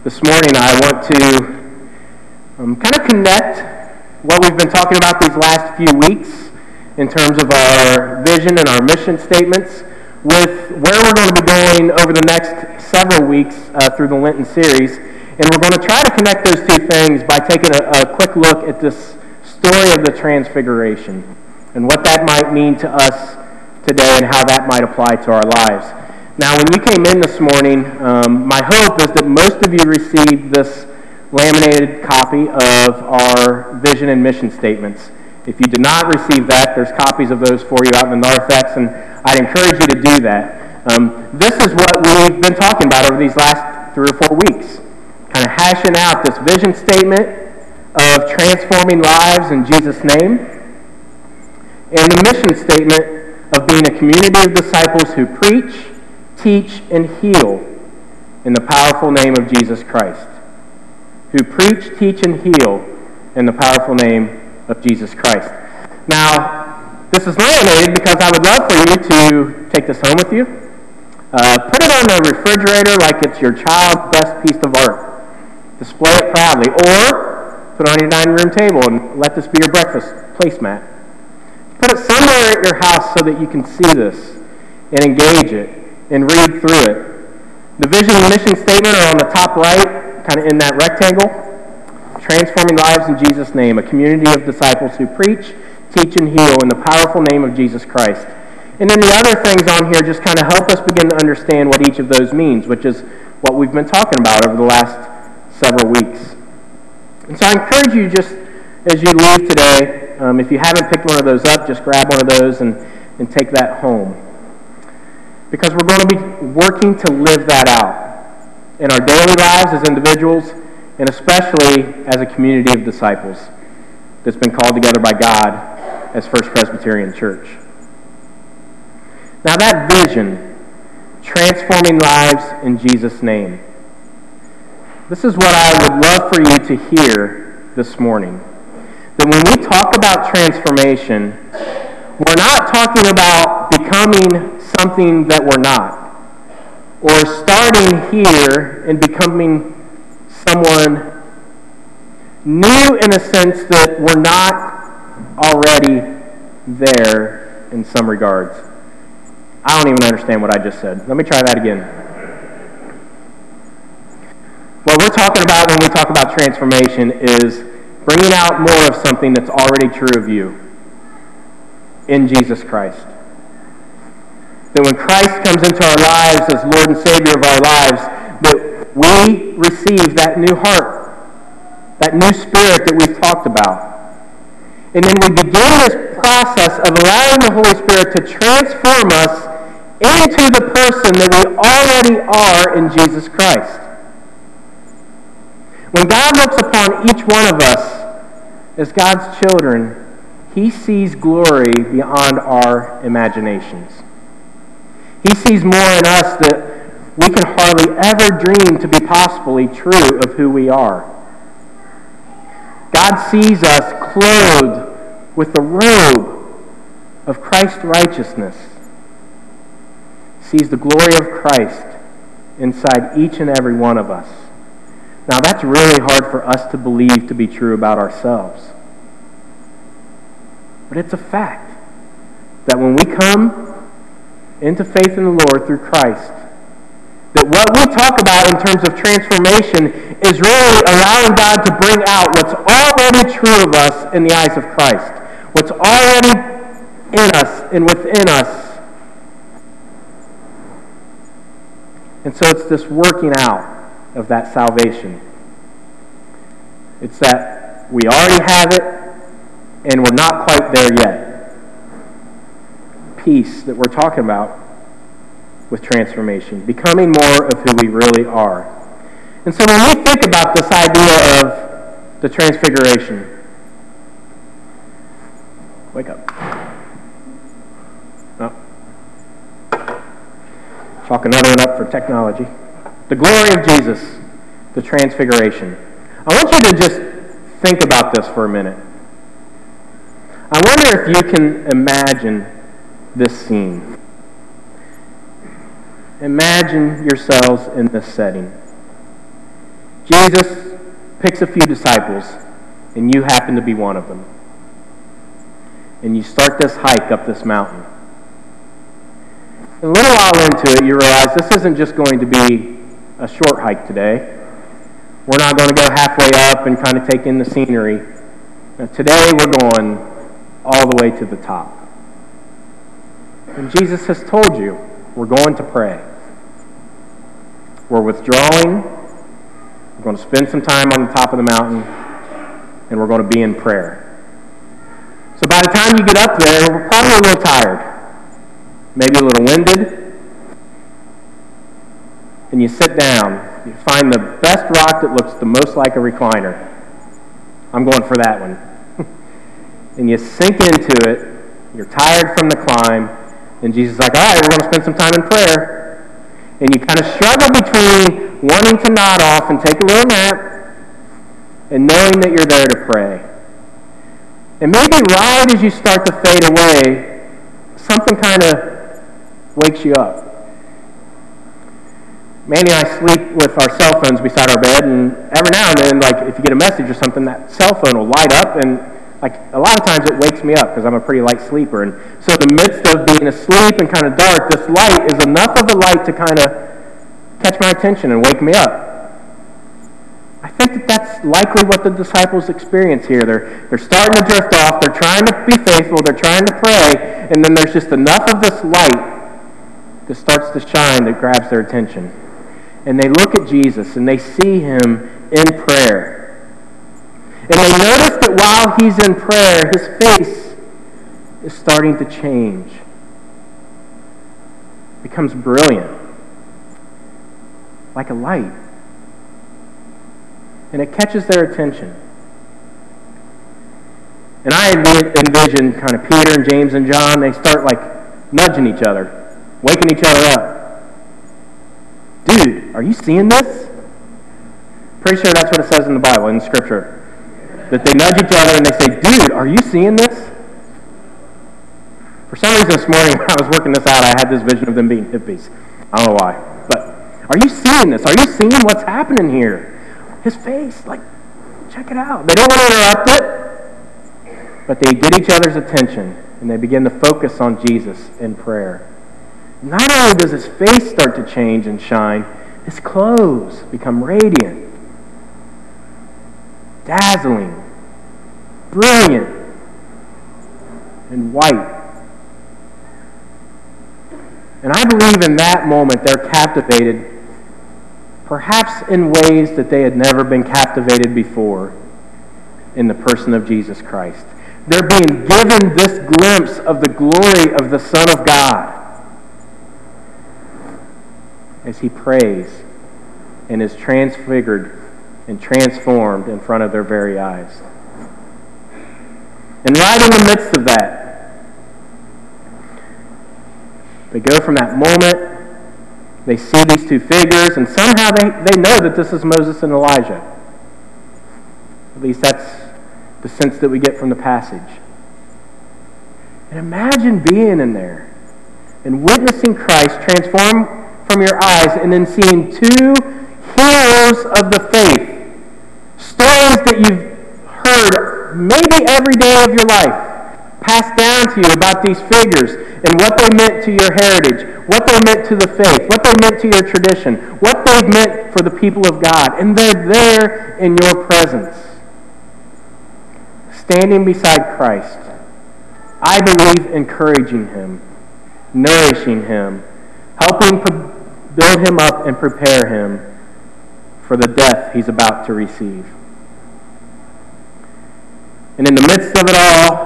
This morning I want to kind of connect what we've been talking about these last few weeks in terms of our vision and our mission statements with where we're going to be going over the next several weeks through the Lenten series. And we're going to try to connect those two things by taking a quick look at this story of the Transfiguration and what that might mean to us today and how that might apply to our lives. Now, when you came in this morning, my hope is that most of you received this laminated copy of our vision and mission statements. If you did not receive that, there's copies of those for you out in the narthex, and I'd encourage you to do that. This is what we've been talking about over these last 3 or 4 weeks, kind of hashing out this vision statement of transforming lives in Jesus' name, and the mission statement of being a community of disciples who preach, teach, and heal in the powerful name of Jesus Christ. Who preach, teach, and heal in the powerful name of Jesus Christ. Now, this is laminated because I would love for you to take this home with you. Put it on the refrigerator like it's your child's best piece of art. Display it proudly. Or put it on your dining room table and let this be your breakfast placemat. Put it somewhere at your house so that you can see this and engage it and read through it. The vision and mission statement are on the top right, kind of in that rectangle. Transforming lives in Jesus' name, a community of disciples who preach, teach, and heal in the powerful name of Jesus Christ. And then the other things on here just kind of help us begin to understand what each of those means, which is what we've been talking about over the last several weeks. And so I encourage you just as you leave today, if you haven't picked one of those up, just grab one of those and take that home. Because we're going to be working to live that out in our daily lives as individuals, and especially as a community of disciples that's been called together by God as First Presbyterian Church. Now that vision, transforming lives in Jesus' name, this is what I would love for you to hear this morning. That when we talk about transformation, we're not talking about becoming something that we're not, or starting here and becoming someone new in a sense that we're not already there in some regards. I don't even understand what I just said. Let me try that again. What we're talking about when we talk about transformation is bringing out more of something that's already true of you in Jesus Christ. That when Christ comes into our lives as Lord and Savior of our lives, that we receive that new heart, that new spirit that we've talked about. And then we begin this process of allowing the Holy Spirit to transform us into the person that we already are in Jesus Christ. When God looks upon each one of us as God's children, He sees glory beyond our imaginations. He sees more in us that we can hardly ever dream to be possibly true of who we are. God sees us clothed with the robe of Christ's righteousness. He sees the glory of Christ inside each and every one of us. Now that's really hard for us to believe to be true about ourselves. But it's a fact that when we come into faith in the Lord through Christ, that what we talk about in terms of transformation is really allowing God to bring out what's already true of us in the eyes of Christ, what's already in us and within us. And so it's this working out of that salvation. It's that we already have it, and we're not quite there yet. Peace that we're talking about with transformation, becoming more of who we really are. And so when we think about this idea of the Transfiguration, wake up. Oh. Chalk another one up for technology. The glory of Jesus, the Transfiguration. I want you to just think about this for a minute. I wonder if you can imagine this scene. Imagine yourselves in this setting. Jesus picks a few disciples, and you happen to be one of them. And you start this hike up this mountain. A little while into it, you realize this isn't just going to be a short hike today. We're not going to go halfway up and kind of take in the scenery. Now, today, we're going all the way to the top. And Jesus has told you, we're going to pray. We're withdrawing. We're going to spend some time on the top of the mountain, and we're going to be in prayer. So by the time you get up there, we're probably a little tired, maybe a little winded, and you sit down. You find the best rock that looks the most like a recliner. I'm going for that one. And you sink into it. You're tired from the climb, and Jesus is like, all right, we're going to spend some time in prayer. And you kind of struggle between wanting to nod off and take a little nap and knowing that you're there to pray. And maybe right as you start to fade away, something kind of wakes you up. Manny and I sleep with our cell phones beside our bed, and every now and then, like if you get a message or something, that cell phone will light up, and like a lot of times it wakes me up because I'm a pretty light sleeper. And so in the midst of being asleep and kind of dark, this light is enough of a light to kind of catch my attention and wake me up. I think that that's likely what the disciples experience here. They're starting to drift off. They're trying to be faithful. They're trying to pray. And then there's just enough of this light that starts to shine that grabs their attention. And they look at Jesus and they see him in prayer. And they notice that while he's in prayer, his face is starting to change. It becomes brilliant, like a light. And it catches their attention. And I envision kind of Peter and James and John, they start like nudging each other, waking each other up. Dude, are you seeing this? Pretty sure that's what it says in the Bible, in Scripture. That they nudge each other and they say, dude, are you seeing this? For some reason this morning when I was working this out, I had this vision of them being hippies. I don't know why. But are you seeing this? Are you seeing what's happening here? His face, like, check it out. They don't want to interrupt it, but they get each other's attention and they begin to focus on Jesus in prayer. Not only does his face start to change and shine, his clothes become radiant, dazzling, brilliant, and white. And I believe in that moment they're captivated, perhaps in ways that they had never been captivated before, in the person of Jesus Christ. They're being given this glimpse of the glory of the Son of God as he prays and is transfigured and transformed in front of their very eyes. And right in the midst of that, they go from that moment. They see these two figures, and somehow they know that this is Moses and Elijah. At least that's the sense that we get from the passage. And imagine being in there and witnessing Christ transform from your eyes and then seeing two heroes of the faith. Stories that you've heard maybe every day of your life passed down to you about these figures and what they meant to your heritage, what they meant to the faith, what they meant to your tradition, what they've meant for the people of God. And they're there in your presence, standing beside Christ. I believe encouraging him, nourishing him, helping build him up and prepare him for the death he's about to receive. And in the midst of it all,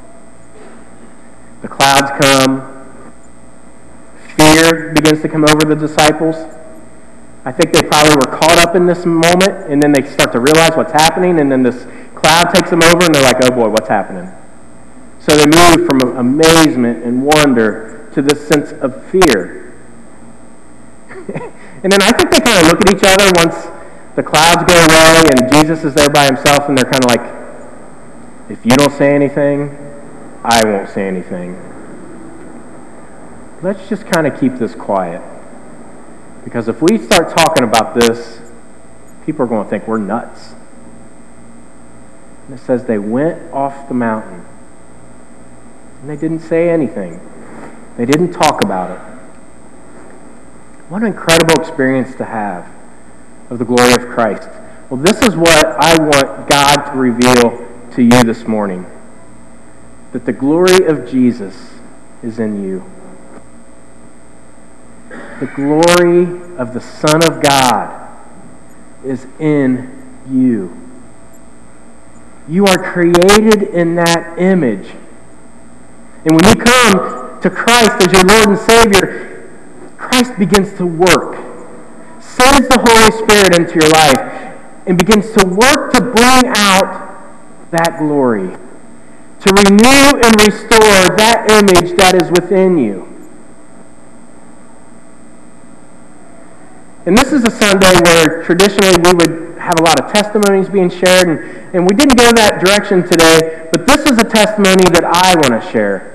the clouds come. Fear begins to come over the disciples. I think they probably were caught up in this moment, and then they start to realize what's happening, and then this cloud takes them over, and they're like, oh boy, what's happening? So they move from amazement and wonder to this sense of fear. And then I think they kind of look at each other once the clouds go away, and Jesus is there by himself, and they're kind of like, if you don't say anything, I won't say anything. Let's just kind of keep this quiet. Because if we start talking about this, people are going to think we're nuts. And it says they went off the mountain. And they didn't say anything. They didn't talk about it. What an incredible experience to have of the glory of Christ. Well, this is what I want God to reveal to you this morning. That the glory of Jesus is in you. The glory of the Son of God is in you. You are created in that image. And when you come to Christ as your Lord and Savior, Christ begins to work, sends the Holy Spirit into your life, and begins to work to bring out that glory, to renew and restore that image that is within you. And this is a Sunday where traditionally we would have a lot of testimonies being shared, and we didn't go that direction today, but this is a testimony that I want to share.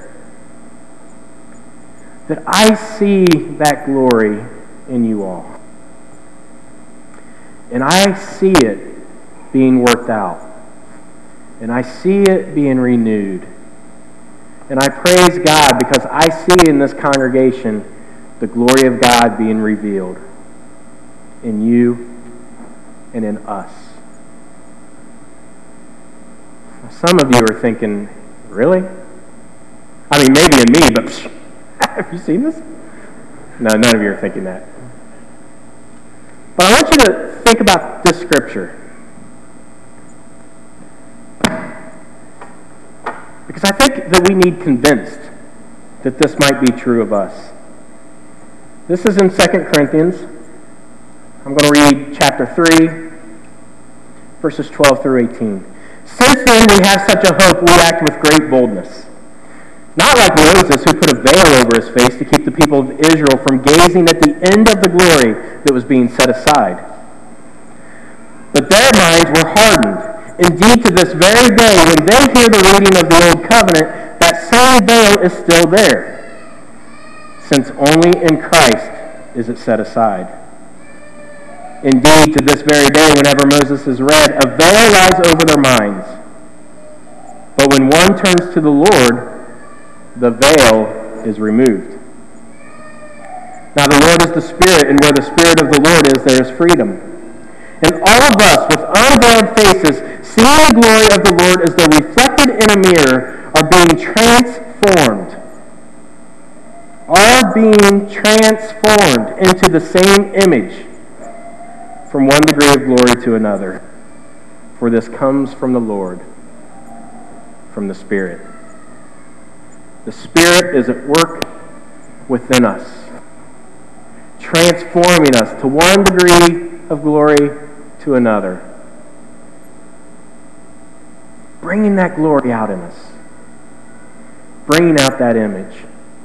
That I see that glory in you all. And I see it being worked out. And I see it being renewed. And I praise God because I see in this congregation the glory of God being revealed in you and in us. Some of you are thinking, really? I mean, maybe in me, but have you seen this? No, none of you are thinking that. But I want you to think about this scripture. Because I think that we need convinced that this might be true of us. This is in 2 Corinthians. I'm going to read chapter 3, verses 12 through 18. Since then we have such a hope, we act with great boldness. Not like Moses, who put a veil over his face to keep the people of Israel from gazing at the end of the glory that was being set aside. But their minds were hardened. Indeed, to this very day, when they hear the reading of the Old Covenant, that same veil is still there, since only in Christ is it set aside. Indeed, to this very day, whenever Moses is read, a veil lies over their minds. But when one turns to the Lord, the veil is removed. Now the Lord is the Spirit, and where the Spirit of the Lord is, there is freedom. And all of us, with unveiled faces, seeing the glory of the Lord as though reflected in a mirror, are being transformed. Are being transformed into the same image, from one degree of glory to another. For this comes from the Lord, from the Spirit. The Spirit is at work within us, transforming us to one degree of glory to another, bringing that glory out in us, bringing out that image.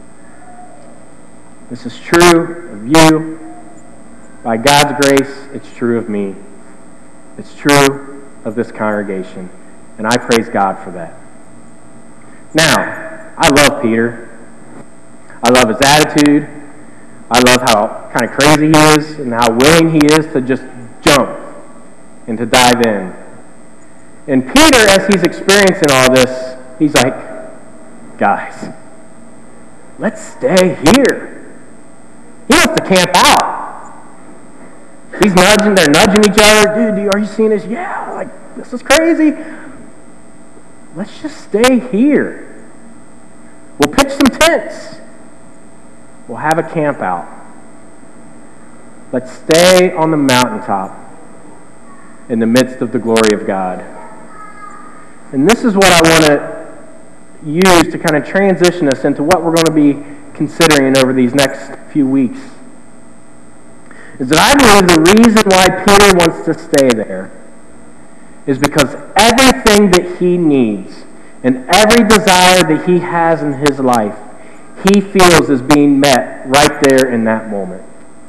This is true of you. By God's grace, it's true of me. It's true of this congregation, and I praise God for that. Now, I love Peter. I love his attitude. I love how kind of crazy he is and how willing he is to just jump and to dive in. And Peter, as he's experiencing all this, he's like, guys, let's stay here. He wants to camp out. He's nudging, they're nudging each other. Dude, are you seeing this? Yeah, like, this is crazy. Let's just stay here. We'll pitch some tents. We'll have a camp out. Let's stay on the mountaintop in the midst of the glory of God. And this is what I want to use to kind of transition us into what we're going to be considering over these next few weeks. Is that I believe the reason why Peter wants to stay there is because everything that he needs and every desire that he has in his life, he feels is being met right there in that moment.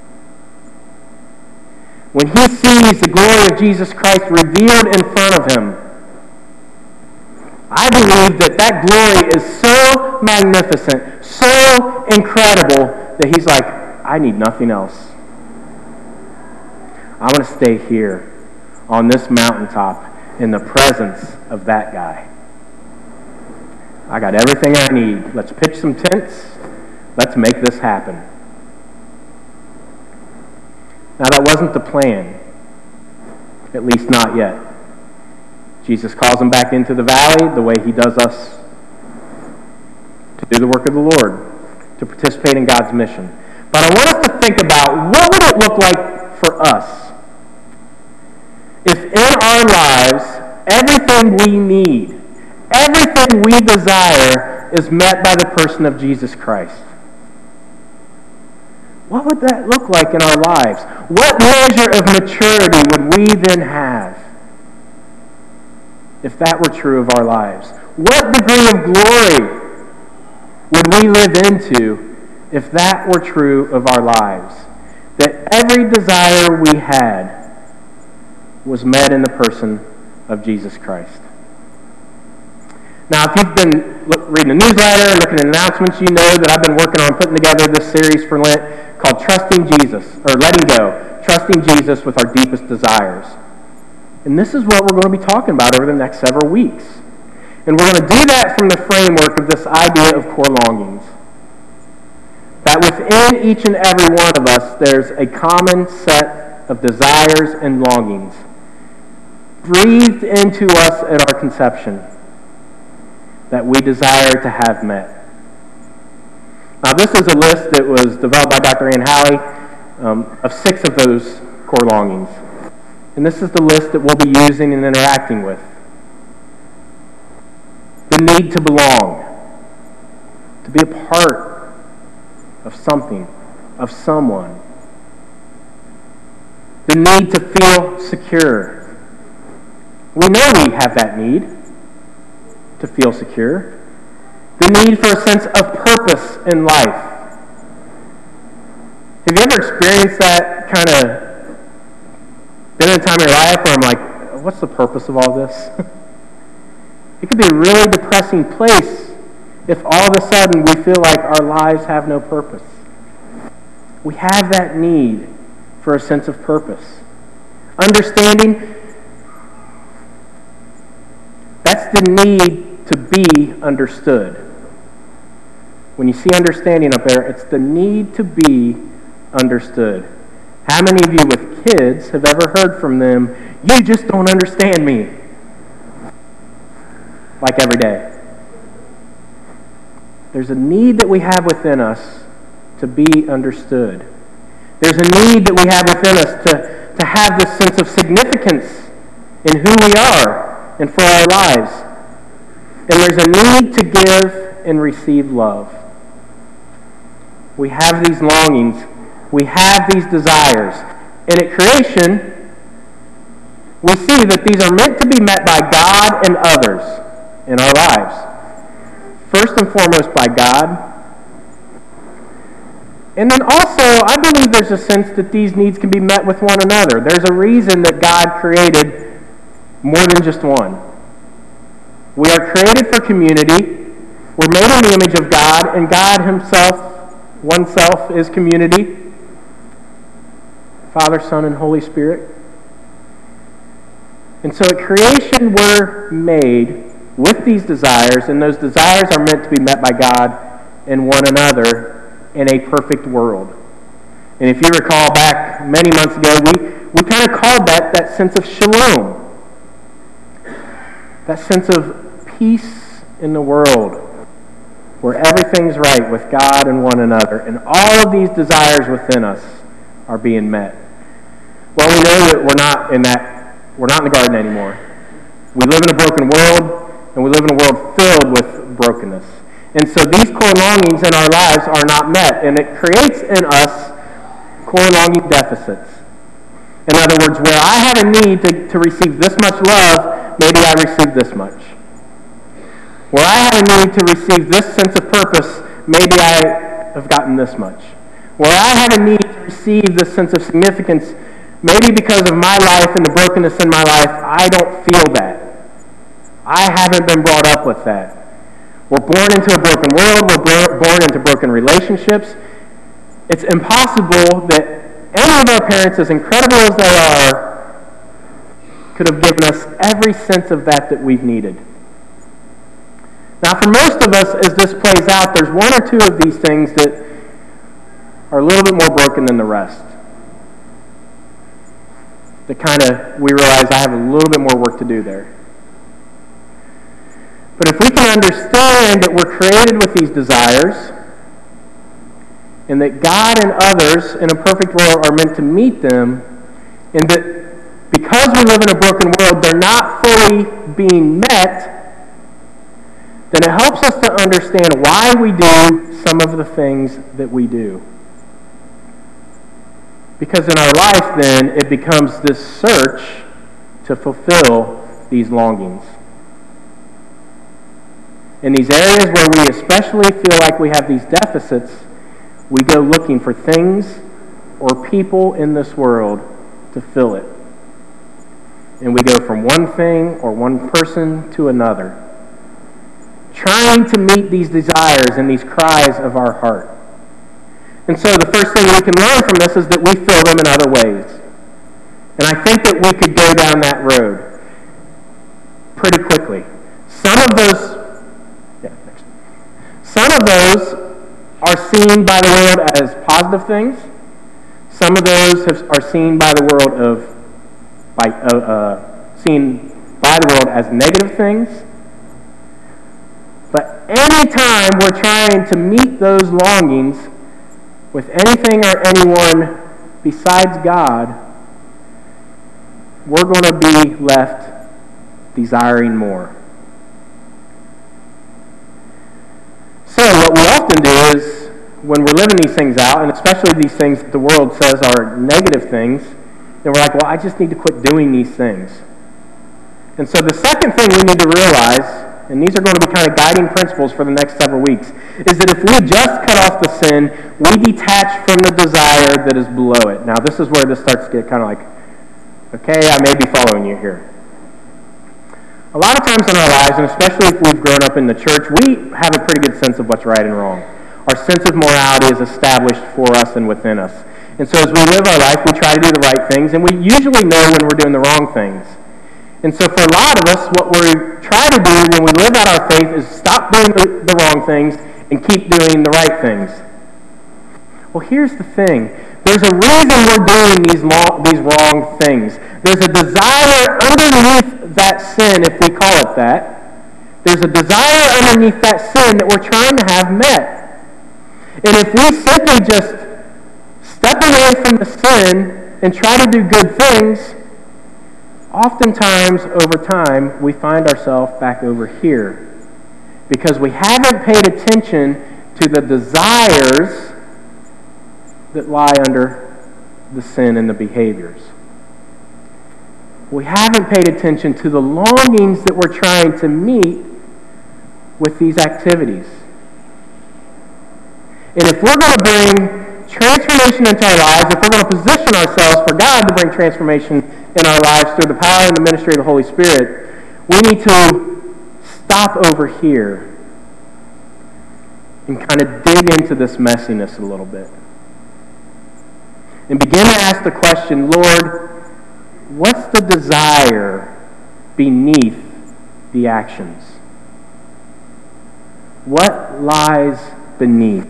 When he sees the glory of Jesus Christ revealed in front of him, I believe that that glory is so magnificent, so incredible, that he's like, I need nothing else. I want to stay here on this mountaintop in the presence of that guy. I got everything I need. Let's pitch some tents. Let's make this happen. Now, that wasn't the plan, at least not yet. Jesus calls him back into the valley the way he does us, to do the work of the Lord, to participate in God's mission. But I want us to think about, what would it look like for us if in our lives everything we need, everything we desire is met by the person of Jesus Christ? What would that look like in our lives? What measure of maturity would we then have if that were true of our lives? What degree of glory would we live into if that were true of our lives? That every desire we had was met in the person of Jesus Christ. Now, if you've been reading the newsletter and looking at announcements, you know that I've been working on putting together this series for Lent called Trusting Jesus, or Letting Go, Trusting Jesus with Our Deepest Desires. And this is what we're going to be talking about over the next several weeks. And we're going to do that from the framework of this idea of core longings. That within each and every one of us, there's a common set of desires and longings breathed into us at our conception that we desire to have met. Now, this is a list that was developed by Dr. Ann Halley of 6 of those core longings. And this is the list that we'll be using and interacting with. The need to belong, to be a part of something, of someone. The need to feel secure. We know we have that need to feel secure. The need for a sense of purpose in life. Have you ever experienced that kind of, been in a time in your life where I'm like, what's the purpose of all this? It could be a really depressing place if all of a sudden we feel like our lives have no purpose. We have that need for a sense of purpose. Understanding, that's the need to be understood. When you see understanding up there, it's the need to be understood. How many of you with kids have ever heard from them, "You just don't understand me"? Like every day. There's a need that we have within us to be understood. There's a need that we have within us to have this sense of significance in who we are and for our lives. And there's a need to give and receive love. We have these longings. We have these desires. And at creation, we see that these are meant to be met by God and others in our lives. First and foremost by God. And then also, I believe there's a sense that these needs can be met with one another. There's a reason that God created more than just one. We are created for community. We're made in the image of God, and God himself, oneself, is community. Father, Son, and Holy Spirit. And so at creation we're made with these desires, and those desires are meant to be met by God and one another in a perfect world. And if you recall back many months ago, we kind of called that sense of shalom. That sense of peace in the world, where everything's right with God and one another, and all of these desires within us are being met. Well, we know that we're not in the garden anymore. We live in a broken world, and we live in a world filled with brokenness. And so these core longings in our lives are not met, and it creates in us core longing deficits. In other words, where I have a need to receive this much love, maybe I receive this much. Where I have a need to receive this sense of purpose, maybe I have gotten this much. Where I have a need to receive this sense of significance, maybe because of my life and the brokenness in my life, I don't feel that. I haven't been brought up with that. We're born into a broken world. We're born into broken relationships. It's impossible that any of our parents, as incredible as they are, could have given us every sense of that we've needed. Now, for most of us, as this plays out, there's one or two of these things that are a little bit more broken than the rest. That we realize I have a little bit more work to do there. But if we can understand that we're created with these desires, and that God and others in a perfect world are meant to meet them, and that because we live in a broken world, they're not fully being met, then it helps us to understand why we do some of the things that we do. Because in our life, then, it becomes this search to fulfill these longings. In these areas where we especially feel like we have these deficits, we go looking for things or people in this world to fill it. And we go from one thing or one person to another, trying to meet these desires and these cries of our heart. And so the first thing we can learn from this is that we fill them in other ways. And I think that we could go down that road pretty quickly. Some of those are seen by the world as positive things. Some of those are seen by the world as negative things. But anytime we're trying to meet those longings with anything or anyone besides God, we're going to be left desiring more. So what we often do is, when we're living these things out, and especially these things that the world says are negative things, then we're like, well, I just need to quit doing these things. And so the second thing we need to realize, and these are going to be kind of guiding principles for the next several weeks, is that if we just cut off the sin, we detach from the desire that is below it. Now, this is where this starts to get kind of like, okay, I may be following you here. A lot of times in our lives, and especially if we've grown up in the church, we have a pretty good sense of what's right and wrong. Our sense of morality is established for us and within us. And so as we live our life, we try to do the right things, and we usually know when we're doing the wrong things. And so for a lot of us, what we try to do when we live out our faith is stop doing the wrong things and keep doing the right things. Well, here's the thing. There's a reason we're doing these wrong things. There's a desire underneath that sin, if we call it that. There's a desire underneath that sin that we're trying to have met. And if we simply just step away from the sin and try to do good things, oftentimes over time we find ourselves back over here because we haven't paid attention to the desires that lie under the sin and the behaviors. We haven't paid attention to the longings that we're trying to meet with these activities. And if we're going to bring transformation into our lives, if we're going to position ourselves for God to bring transformation in our lives through the power and the ministry of the Holy Spirit, we need to stop over here and kind of dig into this messiness a little bit. And begin to ask the question, Lord, what's the desire beneath the actions? What lies beneath?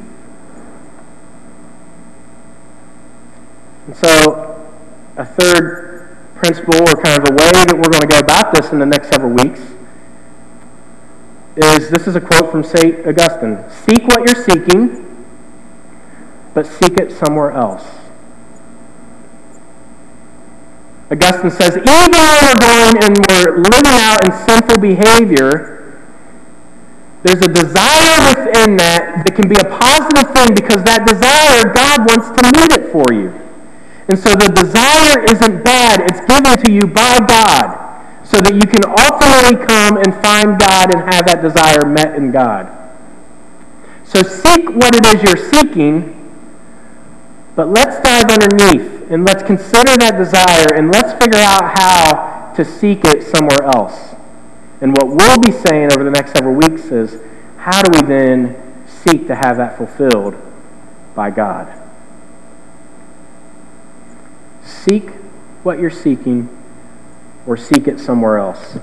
And so, a third principle, or kind of a way that we're going to go about this in the next several weeks, this is a quote from St. Augustine. Seek what you're seeking, but seek it somewhere else. Augustine says, even when we're going and we're living out in sinful behavior, there's a desire within that can be a positive thing because that desire, God wants to meet it for you. And so the desire isn't bad. It's given to you by God so that you can ultimately come and find God and have that desire met in God. So seek what it is you're seeking, but let's dive underneath and let's consider that desire and let's figure out how to seek it somewhere else. And what we'll be saying over the next several weeks is, how do we then seek to have that fulfilled by God? Seek what you're seeking, or seek it somewhere else.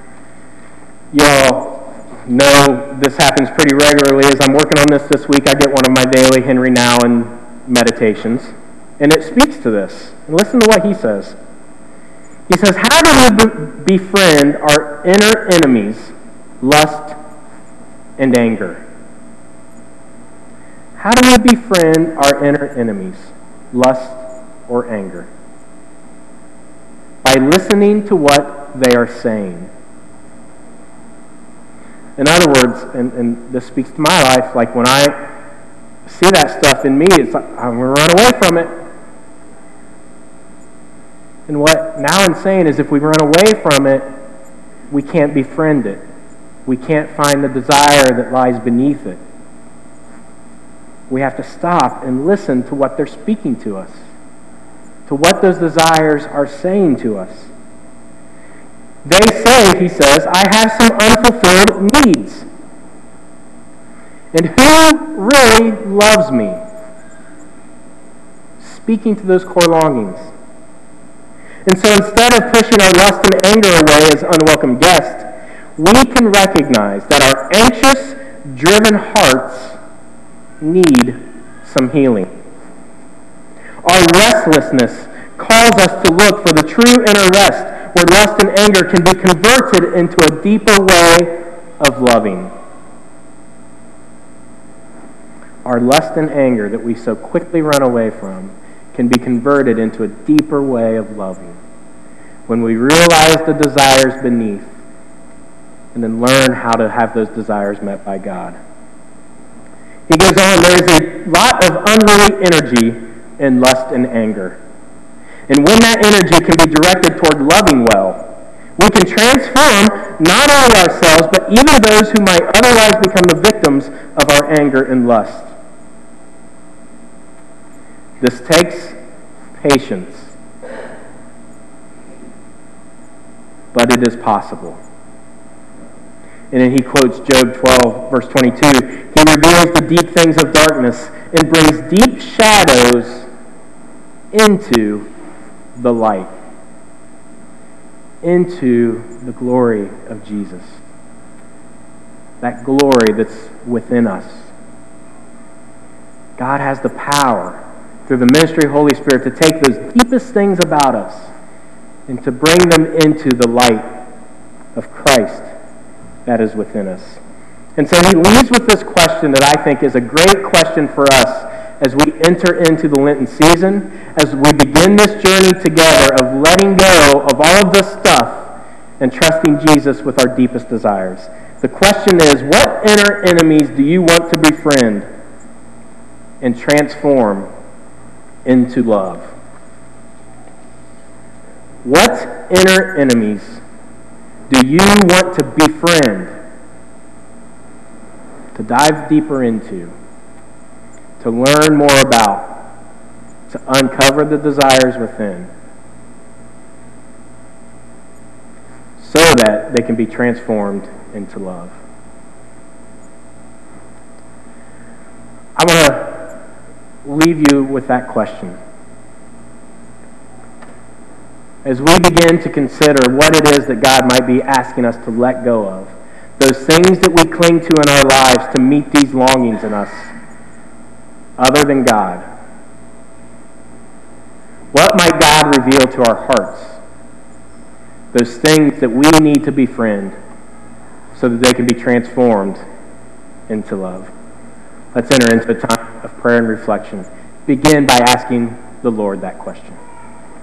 Y'all know this happens pretty regularly. As I'm working on this week, I get one of my daily Henry Nouwen meditations, and it speaks to this. And listen to what he says. He says, how do we befriend our inner enemies, lust and anger? How do we befriend our inner enemies, lust or anger? By listening to what they are saying. In other words, and this speaks to my life, like when I see that stuff in me, it's like, I'm going to run away from it. And what Nouwen's saying is if we run away from it, we can't befriend it. We can't find the desire that lies beneath it. We have to stop and listen to what they're speaking to us, to what those desires are saying to us. They say, he says, I have some unfulfilled needs. And who really loves me? Speaking to those core longings. And so instead of pushing our lust and anger away as unwelcome guests, we can recognize that our anxious, driven hearts need some healing. Our restlessness calls us to look for the true inner rest where lust and anger can be converted into a deeper way of loving. Our lust and anger that we so quickly run away from can be converted into a deeper way of loving when we realize the desires beneath and then learn how to have those desires met by God. He goes on, there is a lot of unruly energy in lust and anger. And when that energy can be directed toward loving well, we can transform not only ourselves, but even those who might otherwise become the victims of our anger and lust. This takes patience, but it is possible. And then he quotes Job 12, verse 22. He reveals the deep things of darkness and brings deep shadows into the light, into the glory of Jesus. That glory that's within us. God has the power through the ministry of the Holy Spirit to take those deepest things about us and to bring them into the light of Christ that is within us. And so he leaves with this question that I think is a great question for us as we enter into the Lenten season, as we begin this journey together of letting go of all of this stuff and trusting Jesus with our deepest desires. The question is, what inner enemies do you want to befriend and transform into love? What inner enemies do you want to befriend, to dive deeper into, to learn more about, to uncover the desires within, so that they can be transformed into love? I want to leave you with that question. As we begin to consider what it is that God might be asking us to let go of, those things that we cling to in our lives to meet these longings in us, other than God, what might God reveal to our hearts? Those things that we need to befriend so that they can be transformed into love. Let's enter into a time of prayer and reflection. Begin by asking the Lord that question.